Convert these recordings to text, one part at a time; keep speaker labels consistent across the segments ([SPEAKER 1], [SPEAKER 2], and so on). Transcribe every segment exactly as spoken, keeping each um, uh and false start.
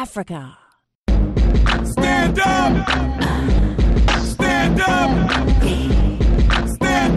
[SPEAKER 1] Africa.
[SPEAKER 2] Stand up! Stand up! Stand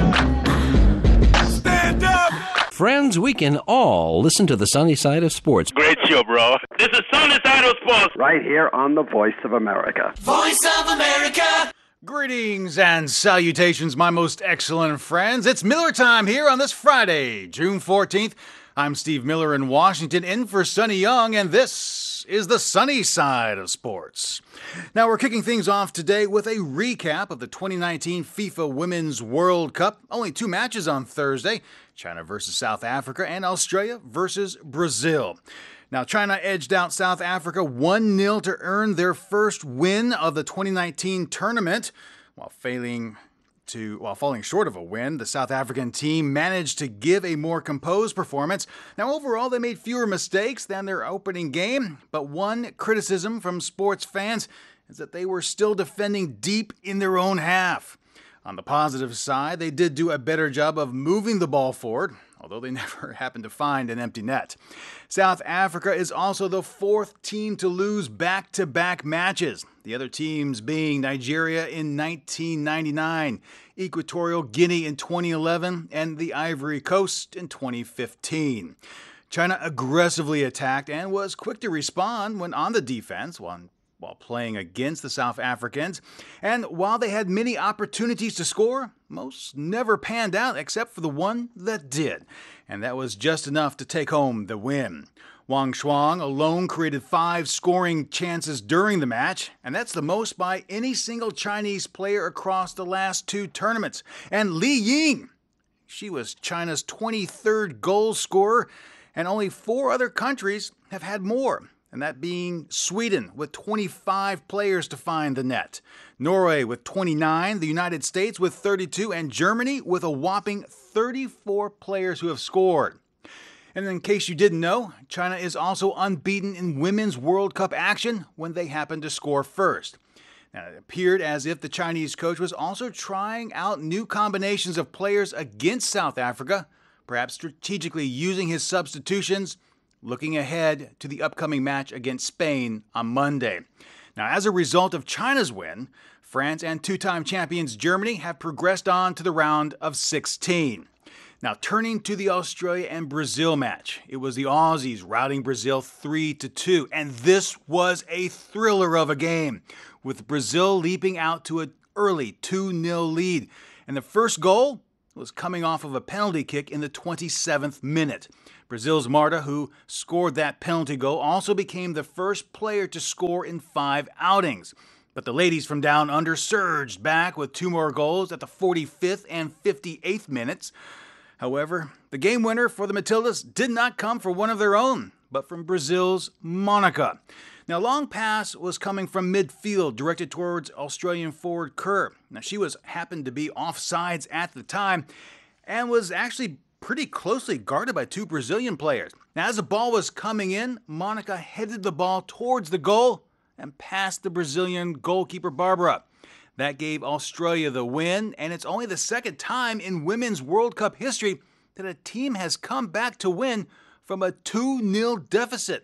[SPEAKER 2] up! Stand up!
[SPEAKER 3] Friends, we can all listen to the sunny side of sports.
[SPEAKER 4] Great show, bro. This is Sunny Side of Sports.
[SPEAKER 5] Right here on the Voice of America.
[SPEAKER 2] Voice of America!
[SPEAKER 6] Greetings and salutations, my most excellent friends. It's Miller time here on this Friday, June fourteenth. I'm Steve Miller in Washington, in for Sonny Young, and this is the sunny side of sports. Now, we're kicking things off today with a recap of the twenty nineteen FIFA Women's World Cup. Only two matches on Thursday, China versus South Africa and Australia versus Brazil. Now, China edged out South Africa one nil to earn their first win of the twenty nineteen tournament. While failing to, while falling short of a win, the South African team managed to give a more composed performance. Now, overall, they made fewer mistakes than their opening game, but one criticism from sports fans is that they were still defending deep in their own half. On the positive side, they did do a better job of moving the ball forward, although they never happened to find an empty net. South Africa is also the fourth team to lose back-to-back matches, the other teams being Nigeria in nineteen ninety-nine, Equatorial Guinea in twenty eleven, and the Ivory Coast in twenty fifteen. China aggressively attacked and was quick to respond when on the defense, one while playing against the South Africans. And while they had many opportunities to score, most never panned out except for the one that did. And that was just enough to take home the win. Wang Shuang alone created five scoring chances during the match, and that's the most by any single Chinese player across the last two tournaments. And Li Ying, she was China's twenty-third goal scorer, and only four other countries have had more. And that being Sweden with twenty-five players to find the net, Norway with twenty-nine, the United States with thirty-two, and Germany with a whopping thirty-four players who have scored. And in case you didn't know, China is also unbeaten in Women's World Cup action when they happen to score first. Now, it appeared as if the Chinese coach was also trying out new combinations of players against South Africa, perhaps strategically using his substitutions, looking ahead to the upcoming match against Spain on Monday. Now, as a result of China's win, France and two-time champions Germany have progressed on to the round of sixteen. Now, turning to the Australia and Brazil match, it was the Aussies routing Brazil three to two, and this was a thriller of a game, with Brazil leaping out to an early two nil lead. And the first goal was coming off of a penalty kick in the twenty-seventh minute. Brazil's Marta, who scored that penalty goal, also became the first player to score in five outings. But the ladies from Down Under surged back with two more goals at the forty-fifth and fifty-eighth minutes. However, the game winner for the Matildas did not come from one of their own, but from Brazil's Monica. Now, long pass was coming from midfield, directed towards Australian forward Kerr. Now, she was happened to be offsides at the time and was actually pretty closely guarded by two Brazilian players. Now, as the ball was coming in, Monica headed the ball towards the goal and passed the Brazilian goalkeeper Barbara. That gave Australia the win, and it's only the second time in Women's World Cup history that a team has come back to win from a two nil deficit.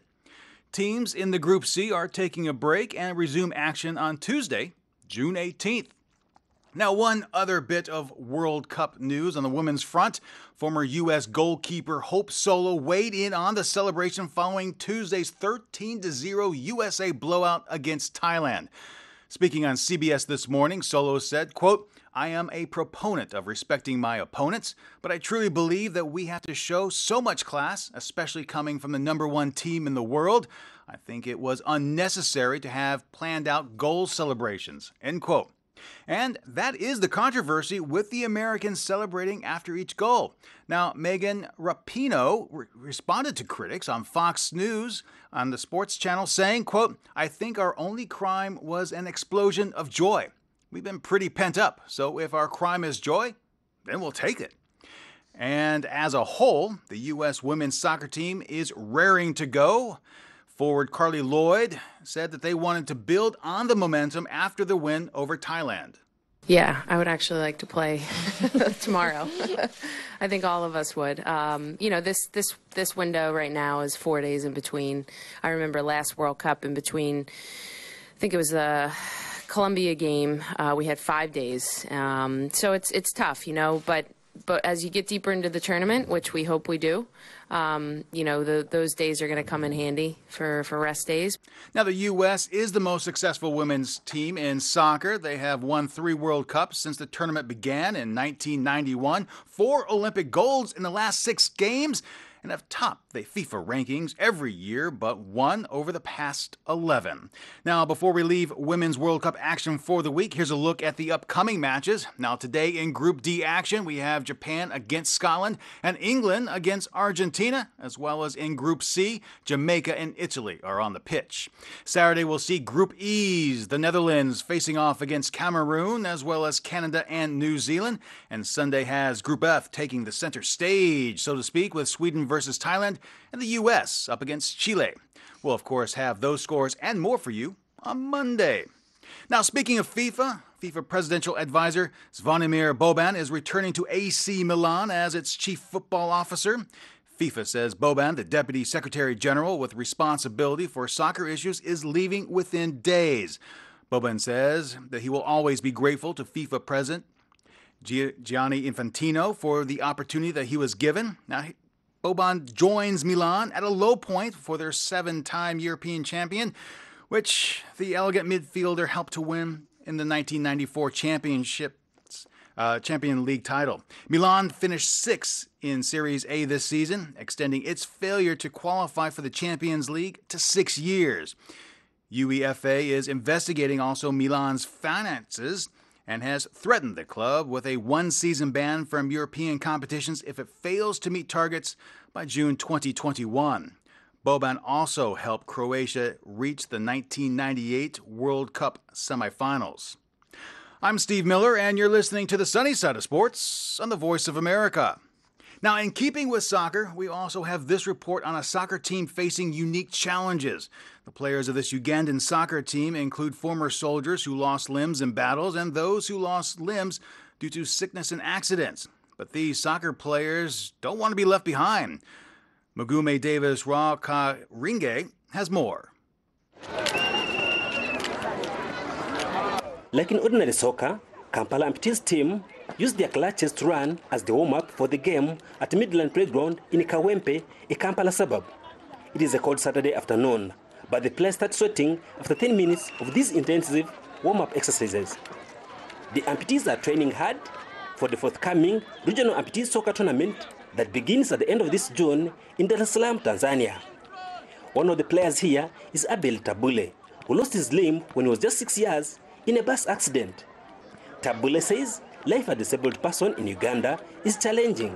[SPEAKER 6] Teams in the Group C are taking a break and resume action on Tuesday, June eighteenth. Now, one other bit of World Cup news on the women's front. Former U S goalkeeper Hope Solo weighed in on the celebration following Tuesday's thirteen to zero U S A blowout against Thailand. Speaking on C B S This Morning, Solo said, quote, "I am a proponent of respecting my opponents, but I truly believe that we have to show so much class, especially coming from the number one team in the world. I think it was unnecessary to have planned out goal celebrations," end quote. And that is the controversy with the Americans celebrating after each goal. Now, Megan Rapinoe re- responded to critics on Fox News on the sports channel saying, quote, "I think our only crime was an explosion of joy. We've been pretty pent up, so if our crime is joy, then we'll take it." And as a whole, the U S women's soccer team is raring to go. Forward Carly Lloyd said that they wanted to build on the momentum after the win over Thailand.
[SPEAKER 1] Yeah, I would actually like to play tomorrow. I think all of us would. Um, you know, this, this, this window right now is four days in between. I remember last World Cup in between, I think it was the Colombia game, uh, we had five days. Um, so it's, it's tough, you know, but But as you get deeper into the tournament, which we hope we do, um, you know, the, those days are going to come in handy for, for rest days.
[SPEAKER 6] Now, the U S is the most successful women's team in soccer. They have won three World Cups since the tournament began in nineteen ninety-one, four Olympic golds in the last six games, and have topped the FIFA rankings every year but one over the past eleven. Now, before we leave Women's World Cup action for the week, here's a look at the upcoming matches. Now, today in Group D action, we have Japan against Scotland and England against Argentina, as well as in Group C, Jamaica and Italy are on the pitch. Saturday, we'll see Group E's, the Netherlands facing off against Cameroon, as well as Canada and New Zealand. And Sunday has Group F taking the center stage, so to speak, with Sweden versus Thailand, and the U S up against Chile. We'll, of course, have those scores and more for you on Monday. Now, speaking of FIFA, FIFA Presidential Advisor Zvonimir Boban is returning to A C Milan as its chief football officer. FIFA says Boban, the Deputy Secretary General with responsibility for soccer issues, is leaving within days. Boban says that he will always be grateful to FIFA President Gianni Infantino for the opportunity that he was given. Now, Boban joins Milan at a low point for their seven-time European champion, which the elegant midfielder helped to win in the nineteen ninety-four championship, uh, Champion League title. Milan finished sixth in Series A this season, extending its failure to qualify for the Champions League to six years. UEFA is investigating also Milan's finances and has threatened the club with a one-season ban from European competitions if it fails to meet targets by June twenty twenty-one. Boban also helped Croatia reach the nineteen ninety-eight World Cup semifinals. I'm Steve Miller, and you're listening to the Sunny Side of Sports on the Voice of America. Now, in keeping with soccer, we also have this report on a soccer team facing unique challenges. The players of this Ugandan soccer team include former soldiers who lost limbs in battles and those who lost limbs due to sickness and accidents. But these soccer players don't want to be left behind. Mugume Davis Rwakaringe has more.
[SPEAKER 7] Like in ordinary soccer, Kampala Amputees team used their clutches to run as the warm-up for the game at Midland Playground in Kawempe, a Kampala suburb. It is a cold Saturday afternoon, but the players start sweating after ten minutes of these intensive warm-up exercises. The amputees are training hard for the forthcoming Regional Amputees Soccer Tournament that begins at the end of this June in Dar es Salaam, Tanzania. One of the players here is Abel Tabule, who lost his limb when he was just six years in a bus accident. Tabule says life as a disabled person in Uganda is challenging.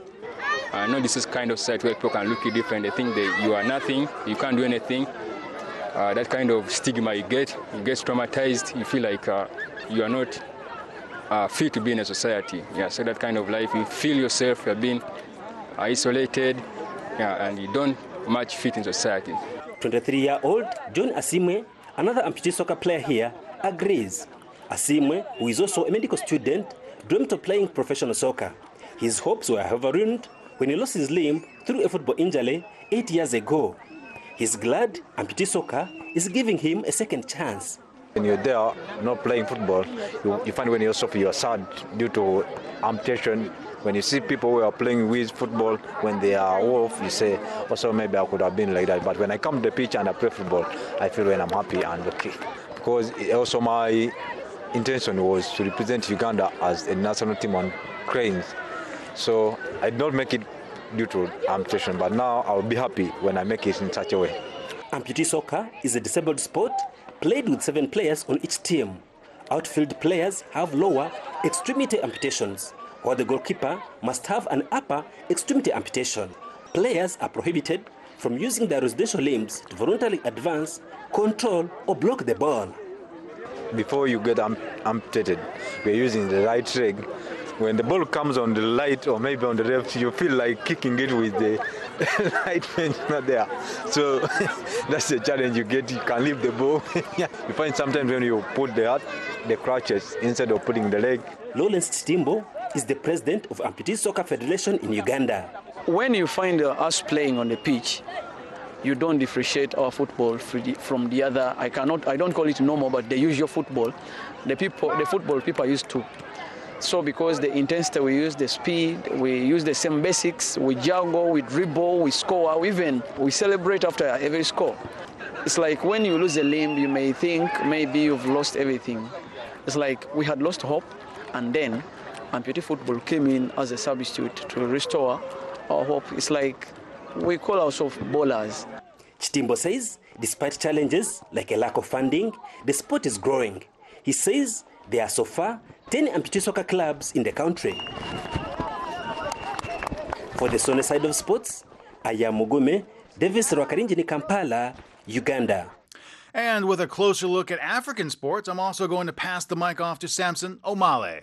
[SPEAKER 8] I know this is kind of site where people can look at you different. They think that you are nothing, you can't do anything. Uh, that kind of stigma you get, you get traumatized, you feel like uh, you are not uh, fit to be in a society. Yeah, so that kind of life, you feel yourself, you're being isolated, yeah, and you don't much fit in society.
[SPEAKER 7] twenty-three-year-old John Asimwe, another amputee soccer player here, agrees. Asimwe, who is also a medical student, dreamt of playing professional soccer. His hopes were however ruined when he lost his limb through a football injury eight years ago. He's glad amputee soccer is giving him a second chance.
[SPEAKER 9] When you're there not playing football, you, you find when you're suffering, you're sad due to amputation. When you see people who are playing with football, when they are off, you say, also maybe I could have been like that. But when I come to the pitch and I play football, I feel when I'm happy and okay. Because also my intention was to represent Uganda as a national team on cranes. So I did not make it due to amputation, but now I'll be happy when I make it in such a way.
[SPEAKER 7] Amputee soccer is a disabled sport played with seven players on each team. Outfield players have lower extremity amputations, while the goalkeeper must have an upper extremity amputation. Players are prohibited from using their residential limbs to voluntarily advance, control, or block the ball.
[SPEAKER 9] Before you get am amputated, we're using the right leg. When the ball comes on the right or maybe on the left, you feel like kicking it with the lightning is not there. So that's the challenge you get. You can leave the ball. You find sometimes when you put the, the crutches instead of putting the leg.
[SPEAKER 7] Lawrence Chitimbo is the president of Amputee Soccer Federation in Uganda.
[SPEAKER 10] When you find uh, us playing on the pitch, you don't differentiate our football from the other. I cannot. I don't call it normal, but the usual football. The people, the football people are used to. So because the intensity we use, the speed, we use the same basics. We juggle, we dribble, we score. We even we celebrate after every score. It's like when you lose a limb, you may think maybe you've lost everything. It's like we had lost hope, and then amputee football came in as a substitute to restore our hope. It's like we call ourselves ballers.
[SPEAKER 7] Chitimbo says, despite challenges like a lack of funding, the sport is growing. He says there are so far ten amputee soccer clubs in the country. For the Sunny Side of Sports, I am Mugume, Davis Rwakarinjini, Kampala, Uganda.
[SPEAKER 6] And with a closer look at African sports, I'm also going to pass the mic off to Samson Omale.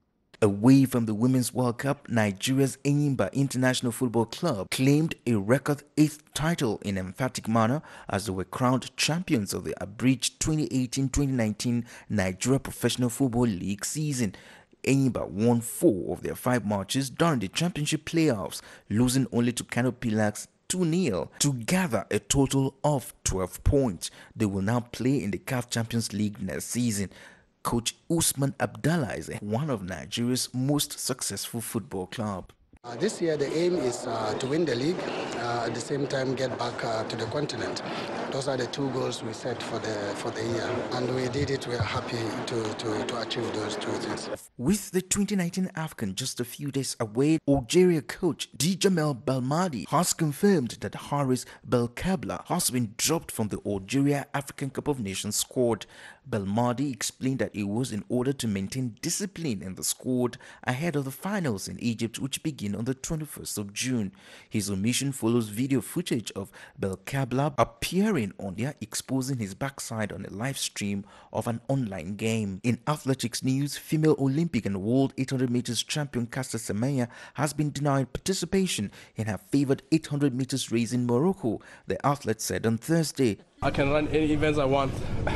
[SPEAKER 11] Away from the Women's World Cup, Nigeria's Enyimba International Football Club claimed a record eighth title in emphatic manner as they were crowned champions of the abridged twenty eighteen twenty nineteen Nigeria Professional Football League season. Enyimba won four of their five matches during the championship playoffs, losing only to Kano Pillars two nil to gather a total of twelve points. They will now play in the C A F Champions League next season. Coach Usman Abdallah is one of Nigeria's most successful football clubs.
[SPEAKER 12] Uh, this year the aim is uh, to win the league, uh, at the same time get back uh, to the continent. Those are the two goals we set for the for the year, and we did it. We are happy to, to, to achieve those two things.
[SPEAKER 11] With the twenty nineteen AFCON just a few days away, Algeria coach Djamel Belmadi has confirmed that Haris Belkabla has been dropped from the Algeria African Cup of Nations squad. Belmadi explained that it was in order to maintain discipline in the squad ahead of the finals in Egypt, which begin on the twenty-first of June. His omission follows video footage of Belkabla appearing on there exposing his backside on a live stream of an online game. In athletics news, female Olympic and world eight hundred meters champion Caster Semenya has been denied participation in her favored eight hundred meters race in Morocco, the athlete said on Thursday.
[SPEAKER 13] I can run any events I want.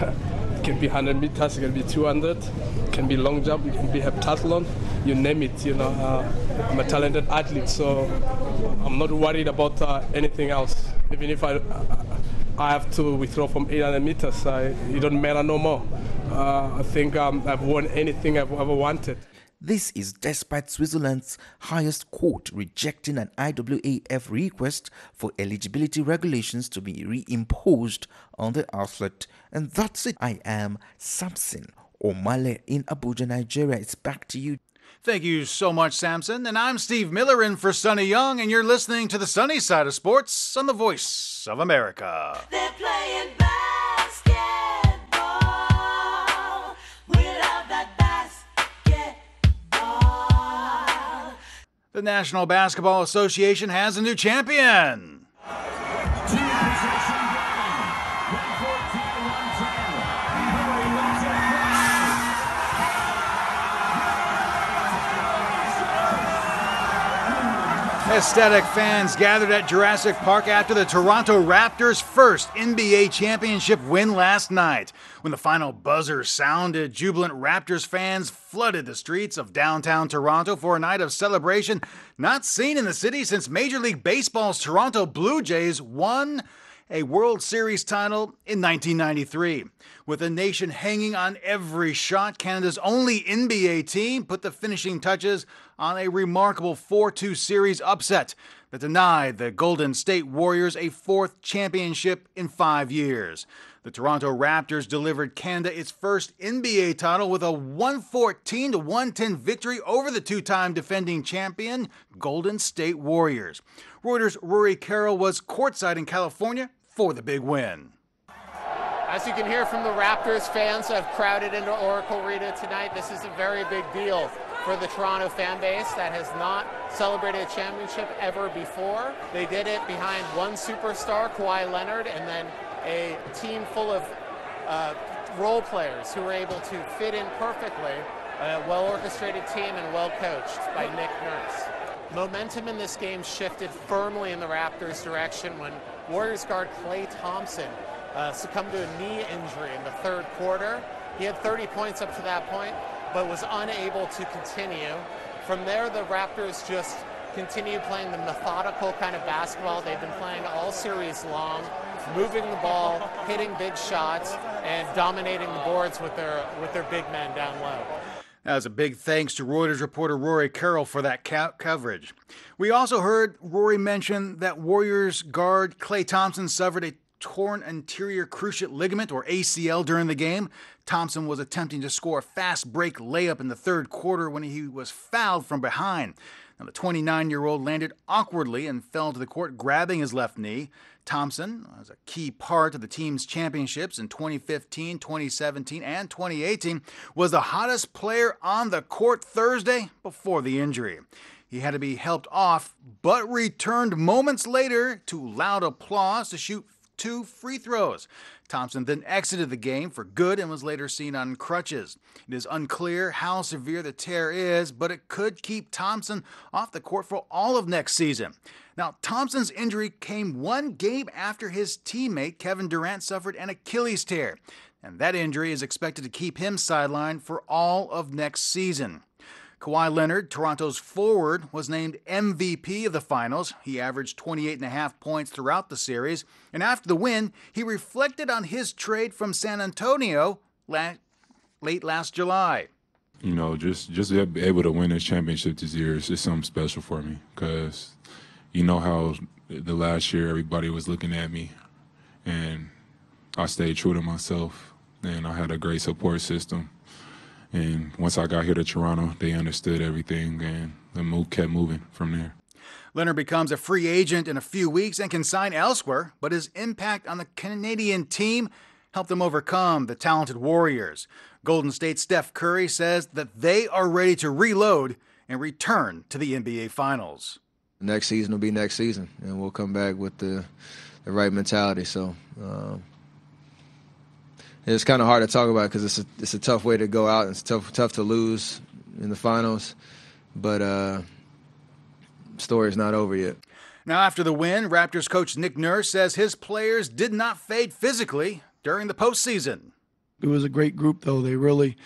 [SPEAKER 13] It can be one hundred meters, it can be two hundred, it can be long jump, it can be heptathlon, you name it. You know, uh, I'm a talented athlete, so I'm not worried about uh, anything else. Even if I I have to withdraw from eight hundred meters, I, it don't matter no more. Uh, I think um, I've won anything I've ever wanted.
[SPEAKER 11] This is despite Switzerland's highest court rejecting an I W A F request for eligibility regulations to be reimposed on the athlete. And that's it. I am Samson Omale in Abuja, Nigeria. It's back to you.
[SPEAKER 6] Thank you so much, Samson. And I'm Steve Miller in for Sonny Young, and you're listening to the Sunny Side of Sports on the Voice of America.
[SPEAKER 2] They're playing basketball. We love that basketball.
[SPEAKER 6] The National Basketball Association has a new champion. Ecstatic fans gathered at Jurassic Park after the Toronto Raptors' first N B A championship win last night. When the final buzzer sounded, jubilant Raptors fans flooded the streets of downtown Toronto for a night of celebration not seen in the city since Major League Baseball's Toronto Blue Jays won a World Series title in nineteen ninety-three. With the nation hanging on every shot, Canada's only N B A team put the finishing touches on a remarkable four two series upset that denied the Golden State Warriors a fourth championship in five years. The Toronto Raptors delivered Canada its first N B A title with a one fourteen to one ten victory over the two-time defending champion Golden State Warriors. Reuters' Rory Carroll was courtside in California for the big win.
[SPEAKER 14] As you can hear from the Raptors, fans have crowded into Oracle Arena tonight. This is a very big deal for the Toronto fan base that has not celebrated a championship ever before. They did it behind one superstar, Kawhi Leonard, and then a team full of uh, role players who were able to fit in perfectly. A well-orchestrated team and well-coached by Nick Nurse. momentum in this game shifted firmly in the Raptors' direction when Warriors guard Klay Thompson uh, succumbed to a knee injury in the third quarter. He had thirty points up to that point, but was unable to continue. From there, the Raptors just continued playing the methodical kind of basketball they've been playing all series long, moving the ball, hitting big shots, and dominating the boards with their with their big men down low.
[SPEAKER 6] That was a big thanks to Reuters reporter Rory Carroll for that co- coverage. We also heard Rory mention that Warriors guard Klay Thompson suffered a torn anterior cruciate ligament, or A C L, during the game. Thompson was attempting to score a fast break layup in the third quarter when he was fouled from behind. Now, the twenty-nine-year-old landed awkwardly and fell to the court, grabbing his left knee. Thompson was a key part of the team's championships in twenty fifteen, twenty seventeen, and twenty eighteen, was the hottest player on the court Thursday before the injury. He had to be helped off, but returned moments later to loud applause to shoot two free throws. Thompson then exited the game for good and was later seen on crutches. It is unclear how severe the tear is, but it could keep Thompson off the court for all of next season. Now, Thompson's injury came one game after his teammate Kevin Durant suffered an Achilles tear, and that injury is expected to keep him sidelined for all of next season. Kawhi Leonard, Toronto's forward, was named M V P of the finals. He averaged twenty-eight and a half points throughout the series, and after the win, he reflected on his trade from San Antonio la- late last July.
[SPEAKER 15] You know, just just be able to win this championship this year is just something special for me, because you know how the last year everybody was looking at me, and I stayed true to myself, and I had a great support system. And once I got here to Toronto, they understood everything, and the move kept moving from there.
[SPEAKER 6] Leonard becomes a free agent in a few weeks and can sign elsewhere, but his impact on the Canadian team helped them overcome the talented Warriors. Golden State's Steph Curry says that they are ready to reload and return to the N B A Finals.
[SPEAKER 16] Next season will be next season, and we'll come back with the, the right mentality. So um, it's kind of hard to talk about because it's a, it's a tough way to go out, and it's tough tough to lose in the finals. But uh, story's not over yet.
[SPEAKER 6] Now, after the win, Raptors coach Nick Nurse says his players did not fade physically during the postseason.
[SPEAKER 17] It was a great group, though. They really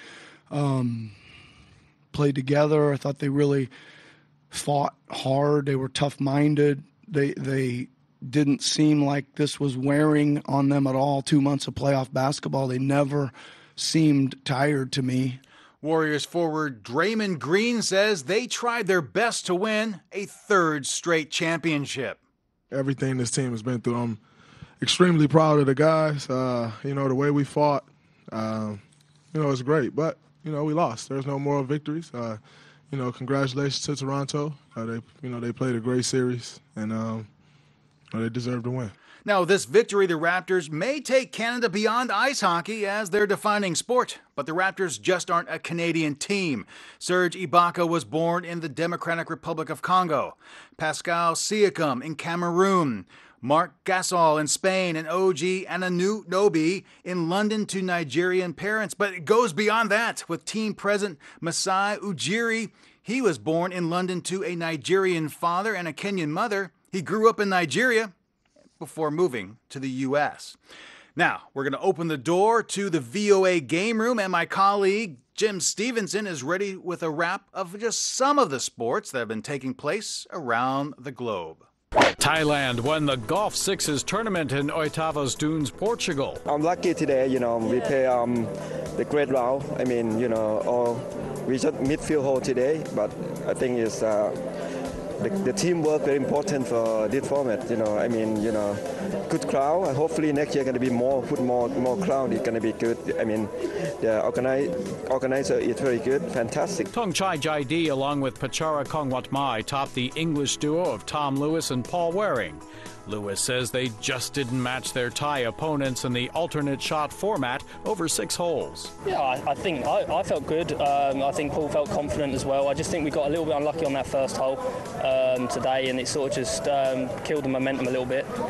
[SPEAKER 17] um, played together. I thought they really fought hard. They were tough-minded. They they didn't seem like this was wearing on them at all. Two months of playoff basketball, they never seemed tired to me.
[SPEAKER 6] Warriors forward Draymond Green says they tried their best to win a third straight championship.
[SPEAKER 18] Everything this team has been through, I'm extremely proud of the guys. Uh, you know, the way we fought, uh, you know, it's great. But, you know, we lost. There's no moral victories. Uh, you know, congratulations to Toronto. Uh, they, you know, they played a great series, and um, they deserve to win.
[SPEAKER 6] Now, this victory, the Raptors may take Canada beyond ice hockey as their defining sport, but the Raptors just aren't a Canadian team. Serge Ibaka was born in the Democratic Republic of Congo, Pascal Siakam in Cameroon, Marc Gasol in Spain, and O G Anunoby in London to Nigerian parents. But it goes beyond that with team president Masai Ujiri. He was born in London to a Nigerian father and a Kenyan mother. He grew up in Nigeria before moving to the U S. Now, we're going to open the door to the V O A game room, and my colleague Jim Stevenson is ready with a wrap of just some of the sports that have been taking place around the globe.
[SPEAKER 19] Thailand won the Golf Sixes tournament in Oitavas Dunes, Portugal.
[SPEAKER 20] I'm lucky today, you know, we play um, the great round. I mean, you know, all, we just midfield hole today, but I think it's uh, the, the teamwork very important for this format. You know, I mean, you know, good crowd. And hopefully next year going to be more, put more, more crowd. It's going to be good. I mean, the organize, organizer is very good, fantastic.
[SPEAKER 19] Thongchai Jaidi, along with Pachara Kongwatmai, topped the English duo of Tom Lewis and Paul Waring. Lewis says they just didn't match their Thai opponents in the alternate shot format over six holes.
[SPEAKER 21] Yeah, I, I think I, I felt good. Um, I think Paul felt confident as well. I just think we got a little bit unlucky on that first hole um, today, and it sort of just um, killed the momentum a little bit. And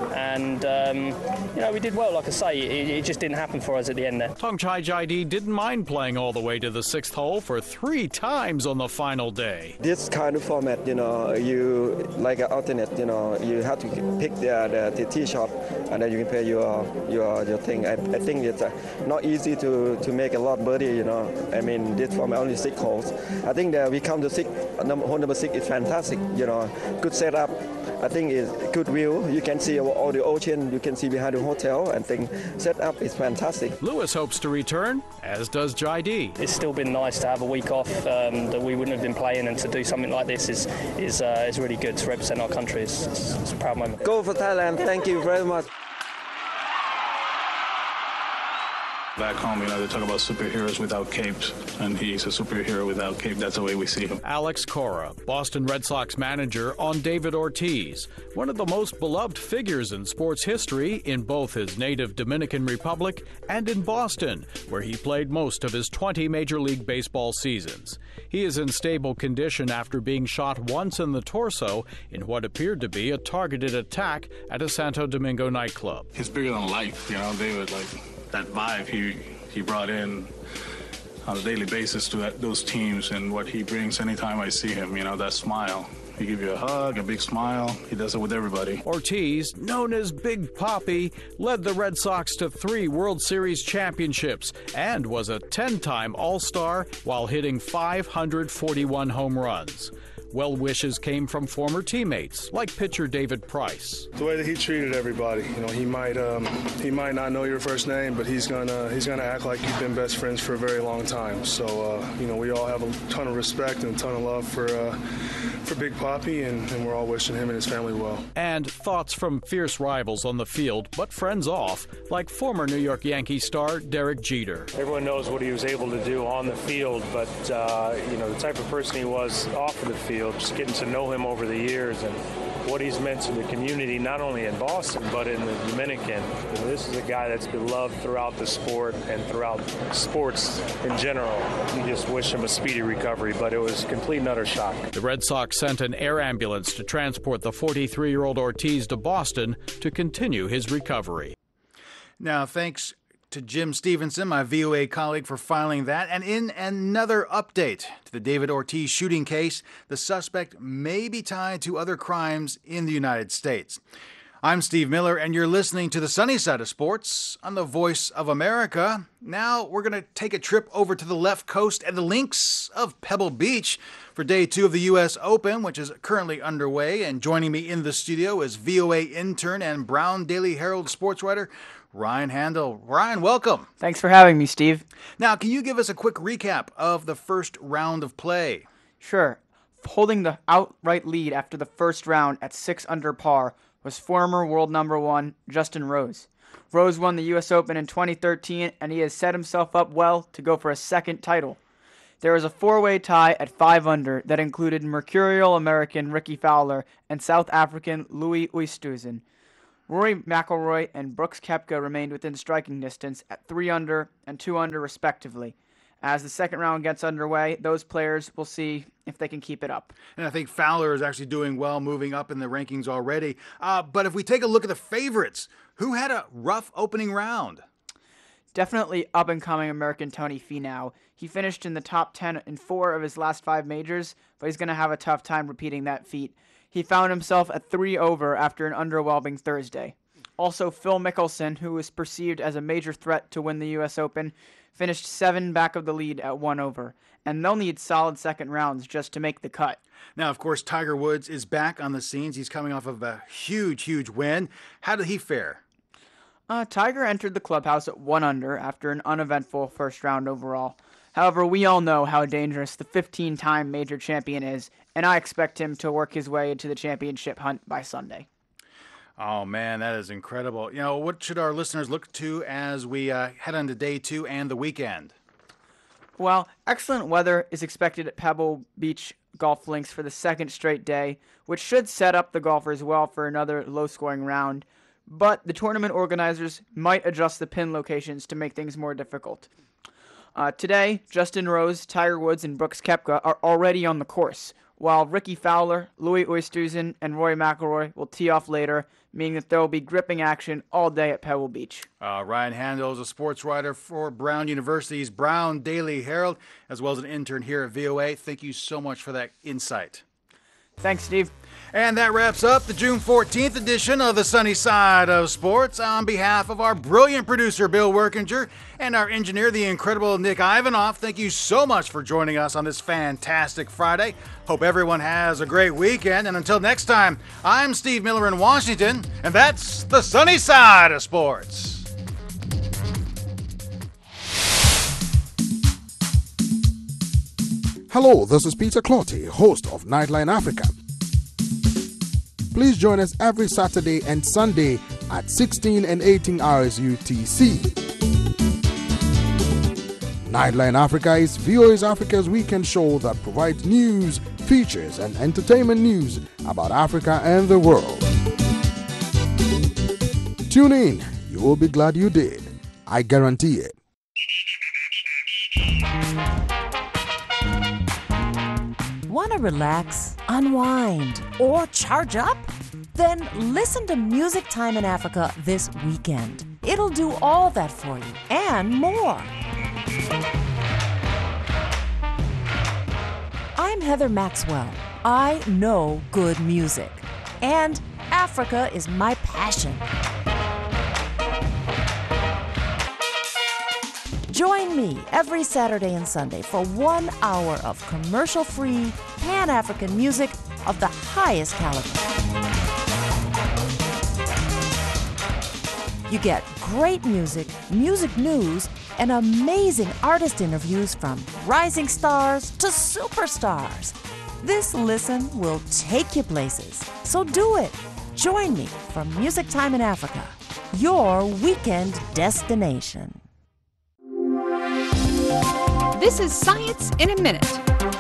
[SPEAKER 21] and um, you know we did well. Like I say, it, it just didn't happen for us at the end there.
[SPEAKER 19] Thongchai Jaidee didn't mind playing all the way to the sixth hole for three times on the final day.
[SPEAKER 20] This kind of format, you know, you like an alternate, you know, you have to pick the, the, the tee shot and then you can play your your your thing. I, I think it's uh, not easy to, to make a lot birdie, you know. I mean, this format only six holes. I think that we come to six, number, hole number six is fantastic, you know, good setup. I think it's good view. You can see all the ocean. You can see behind the hotel. And think setup is fantastic.
[SPEAKER 19] Lewis hopes to return, as does Jaidee.
[SPEAKER 21] It's still been nice to have a week off um, that we wouldn't have been playing, and to do something like this is is uh, is really good to represent our country. It's, it's, it's a proud moment.
[SPEAKER 20] Go for Thailand. Thank you very much.
[SPEAKER 3] Back home, you know, they talk about superheroes without capes, and he's a superhero without cape. That's the way we see him.
[SPEAKER 19] Alex Cora, Boston Red Sox manager, on David Ortiz, one of the most beloved figures in sports history in both his native Dominican Republic and in Boston, where he played most of his twenty Major League Baseball seasons. He is in stable condition after being shot once in the torso in what appeared to be a targeted attack at a Santo Domingo nightclub.
[SPEAKER 3] He's bigger than life, you know, David, like that vibe he he brought in on a daily basis to that, those teams, and what he brings anytime I see him, you know, that smile. He gives you a hug, a big smile. He does it with everybody.
[SPEAKER 19] Ortiz, known as Big Papi, led the Red Sox to three World Series championships and was a ten-time All-Star while hitting five hundred forty-one home runs. Well wishes came from former teammates like pitcher David Price.
[SPEAKER 18] The way that he treated everybody, you know, he might um, he might not know your first name, but he's gonna he's gonna act like you've been best friends for a very long time. So uh, you know, we all have a ton of respect and a ton of love for uh, for Big Papi, and, and we're all wishing him and his family well.
[SPEAKER 19] And thoughts from fierce rivals on the field, but friends off, like former New York Yankees star Derek Jeter.
[SPEAKER 22] Everyone knows what he was able to do on the field, but uh, you know, the type of person he was off of the field. Just getting to know him over the years and what he's meant to the community, not only in Boston, but in the Dominican. You know, this is a guy that's beloved throughout the sport and throughout sports in general. We just wish him a speedy recovery, but it was a complete and utter shock.
[SPEAKER 19] The Red Sox sent an air ambulance to transport the forty-three-year-old Ortiz to Boston to continue his recovery.
[SPEAKER 6] Now, thanks to Jim Stevenson, my V O A colleague, for filing that. And in another update to the David Ortiz shooting case, the suspect may be tied to other crimes in the United States. I'm Steve Miller, and you're listening to the Sunny Side of Sports on the Voice of America. Now we're going to take a trip over to the left coast and the links of Pebble Beach for day two of the U S Open, which is currently underway. And joining me in the studio is V O A intern and Brown Daily Herald sports writer Ryan Handel. Ryan, welcome.
[SPEAKER 23] Thanks for having me, Steve.
[SPEAKER 6] Now, can you give us a quick recap of the first round of play?
[SPEAKER 23] Sure. Holding the outright lead after the first round at six under par was former world number one Justin Rose. Rose won the U S Open in twenty thirteen, and he has set himself up well to go for a second title. There was a four-way tie at five under that included Mercurial American Ricky Fowler and South African Louis Oosthuizen. Rory McIlroy and Brooks Koepka remained within striking distance at three under and two under respectively. As the second round gets underway, those players will see if they can keep it up.
[SPEAKER 6] And I think Fowler is actually doing well, moving up in the rankings already. Uh, but if we take a look at the favorites, who had a rough opening round?
[SPEAKER 23] Definitely up-and-coming American Tony Finau. He finished in the top ten in four of his last five majors, but he's going to have a tough time repeating that feat. He found himself at three over after an underwhelming Thursday. Also, Phil Mickelson, who was perceived as a major threat to win the U S Open, finished seven back of the lead at one over, and they'll need solid second rounds just to make the cut.
[SPEAKER 6] Now, of course, Tiger Woods is back on the scenes. He's coming off of a huge, huge win. How did he fare?
[SPEAKER 23] Uh, Tiger entered the clubhouse at one under after an uneventful first round overall. However, we all know how dangerous the fifteen-time major champion is, and I expect him to work his way into the championship hunt by Sunday.
[SPEAKER 6] Oh, man, that is incredible. You know, what should our listeners look to as we uh, head on to day two and the weekend?
[SPEAKER 23] Well, excellent weather is expected at Pebble Beach golf links for the second straight day, which should set up the golfers well for another low-scoring round. But the tournament organizers might adjust the pin locations to make things more difficult. Uh, today, Justin Rose, Tiger Woods, and Brooks Koepka are already on the course, while Ricky Fowler, Louis Oosthuizen, and Rory McIlroy will tee off later, meaning that there will be gripping action all day at Pebble Beach.
[SPEAKER 6] Uh, Ryan Handel is a sports writer for Brown University's Brown Daily Herald, as well as an intern here at V O A. Thank you so much for that insight.
[SPEAKER 23] Thanks, Steve.
[SPEAKER 6] And that wraps up the June fourteenth edition of the Sunny Side of Sports. On behalf of our brilliant producer, Bill Workinger, and our engineer, the incredible Nick Ivanoff, thank you so much for joining us on this fantastic Friday. Hope everyone has a great weekend. And until next time, I'm Steve Miller in Washington, and that's the Sunny Side of Sports.
[SPEAKER 1] Hello, this is Peter Clotty, host of Nightline Africa. Please join us every Saturday and Sunday at sixteen and eighteen hours U T C. Nightline Africa is V O A's Africa's weekend show that provides news, features, and entertainment news about Africa and the world. Tune in. You will be glad you did. I guarantee it.
[SPEAKER 4] Want to relax, unwind, or charge up? Then listen to Music Time in Africa this weekend. It'll do all that for you and more. I'm Heather Maxwell. I know good music, and Africa is my passion. Join me every Saturday and Sunday for one hour of commercial-free, Pan-African music of the highest caliber. You get great music, music news, and amazing artist interviews from rising stars to superstars. This listen will take you places, so do it. Join me for Music Time in Africa, your weekend destination.
[SPEAKER 5] This is Science in a Minute.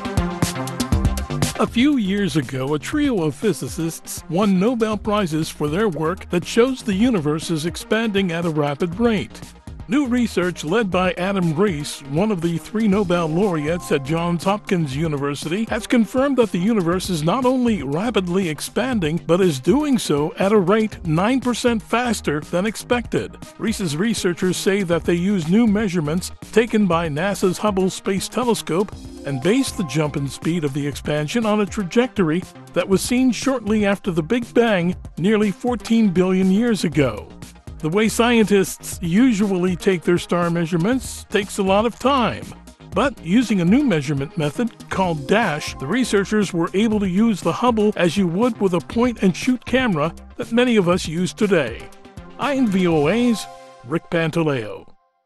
[SPEAKER 24] A few years ago, a trio of physicists won Nobel Prizes for their work that shows the universe is expanding at a rapid rate. New research led by Adam Rees, one of the three Nobel laureates at Johns Hopkins University, has confirmed that the universe is not only rapidly expanding, but is doing so at a rate nine percent faster than expected. Rees's researchers say that they used new measurements taken by NASA's Hubble Space Telescope and based the jump in speed of the expansion on a trajectory that was seen shortly after the Big Bang nearly fourteen billion years ago. The way scientists usually take their star measurements takes a lot of time. But using a new measurement method called DASH, the researchers were able to use the Hubble as you would with a point-and-shoot camera that many of us use today. I'm V O A's Rick Pantaleo.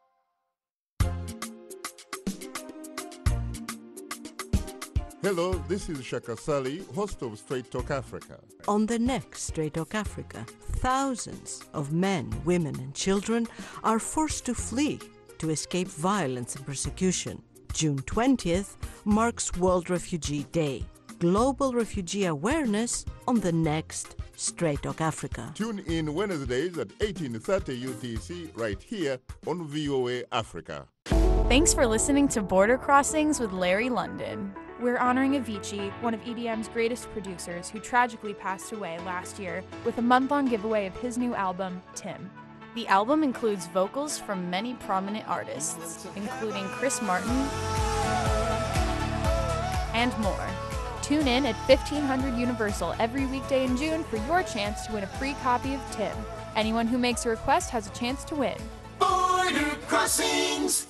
[SPEAKER 25] Hello, this is Shaka Sali, host of Straight Talk Africa.
[SPEAKER 26] On the next Straight Talk Africa, thousands of men, women, and children are forced to flee to escape violence and persecution. June twentieth marks World Refugee Day. Global refugee awareness on the next Straight Talk Africa.
[SPEAKER 25] Tune in Wednesdays at eighteen thirty U T C right here on V O A Africa.
[SPEAKER 27] Thanks for listening to Border Crossings with Larry London. We're honoring Avicii, one of E D M's greatest producers, who tragically passed away last year, with a month-long giveaway of his new album, Tim. The album includes vocals from many prominent artists, including Chris Martin and more. Tune in at fifteen hundred Universal every weekday in June for your chance to win a free copy of Tim. Anyone who makes a request has a chance to win.
[SPEAKER 2] Border Crossings.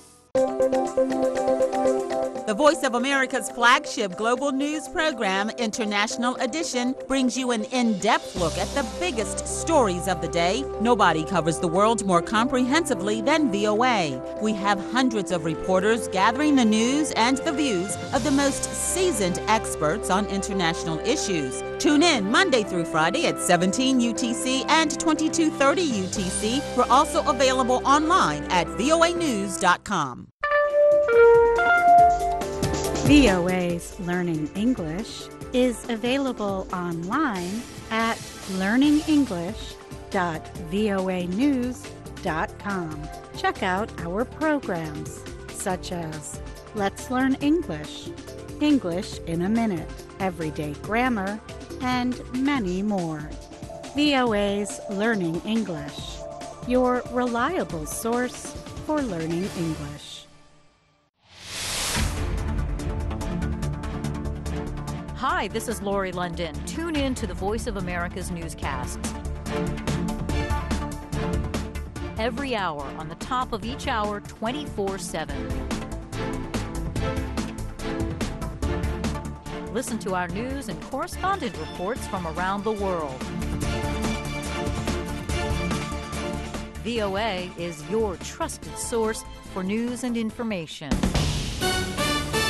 [SPEAKER 28] The Voice of America's flagship global news program, International Edition, brings you an in-depth look at the biggest stories of the day. Nobody covers the world more comprehensively than V O A. We have hundreds of reporters gathering the news and the views of the most seasoned experts on international issues. Tune in Monday through Friday at seventeen U T C and twenty-two thirty U T C. We're also available online at V O A news dot com.
[SPEAKER 29] V O A's Learning English is available online at learning english dot V O A news dot com. Check out our programs such as Let's Learn English, English in a Minute, Everyday Grammar, and many more. V O A's Learning English, your reliable source for learning English.
[SPEAKER 7] Hi, this is Lori London. Tune in to the Voice of America's newscasts. Every hour, on the top of each hour, twenty-four seven. Listen to our news and correspondent reports from around the world. V O A is your trusted source for news and information.